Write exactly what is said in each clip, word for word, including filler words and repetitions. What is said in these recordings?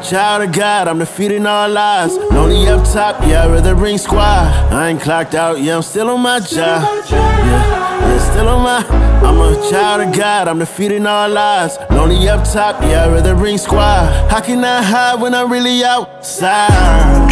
child of God, I'm defeating all lies. Lonely up top, yeah, I'd rather ring squad. I ain't clocked out, yeah, I'm still on my job. Yeah, yeah, still on my. I'm a child of God, I'm defeating all lies. Lonely up top, yeah, I'd rather ring squad. How can I hide when I'm really outside?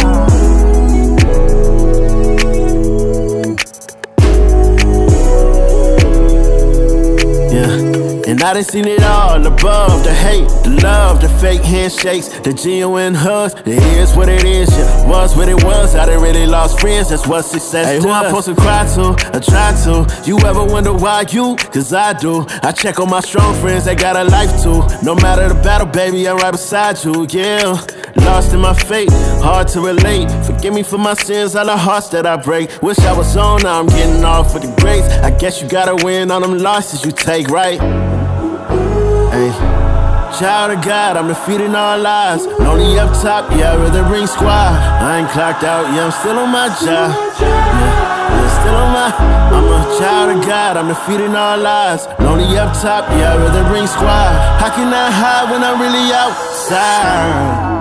And I done seen it all above, the hate, the love, the fake handshakes, the genuine hugs. It is what it is, yeah, was what it was. I done really lost friends, that's what success hey, does. Who I'm supposed to cry to, I try to. You ever wonder why you? Cause I do. I check on my strong friends, they got a life too. No matter the battle, baby, I'm right beside you, yeah. Lost in my fate, hard to relate. Forgive me for my sins, all the hearts that I break. Wish I was on, now I'm getting off for the grace. I guess you gotta win on them losses you take, right? Hey, child of God, I'm defeating all lies. Lonely up top, yeah, I'd rather ring squad. I ain't clocked out, yeah, I'm still on my job. Yeah, yeah, still on my. I'm a child of God, I'm defeating all lies. Lonely up top, yeah, I'd rather ring squad. How can I hide when I'm really outside?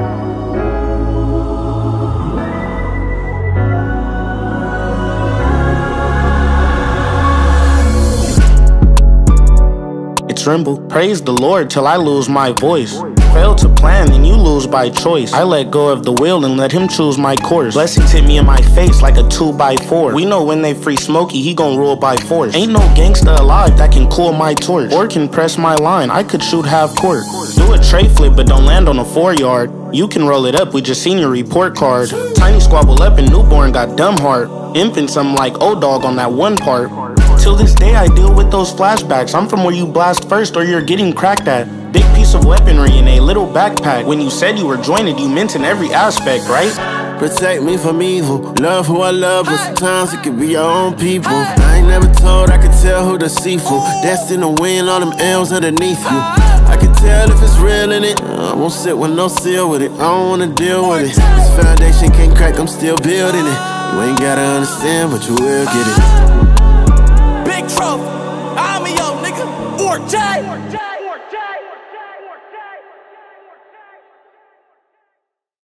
Tremble. Praise the Lord till I lose my voice. Fail to plan and you lose by choice. I let go of the wheel and let him choose my course. Blessings hit me in my face like a two by four. We know when they free Smokey, he gon' rule by force. Ain't no gangsta alive that can cool my torch or can press my line. I could shoot half court. Do a tray flip but don't land on a four yard. You can roll it up, we just seen your report card. Tiny squabble up and newborn got dumb heart. Imping something like O-Dog on that one part. Till this day I deal with those flashbacks. I'm from where you blast first or you're getting cracked at. Big piece of weaponry in a little backpack. When you said you were jointed, you meant in every aspect, right? Protect me from evil, love who I love, but sometimes it could be your own people. I ain't never told, I could tell who deceitful. Destined to win all them L's underneath you. I can tell if it's real in it. I won't sit with no seal with it, I don't wanna deal with it. This foundation can't crack, I'm still building it. You ain't gotta understand, but you will get it. Big trophy, I'm a yo nigga, four J.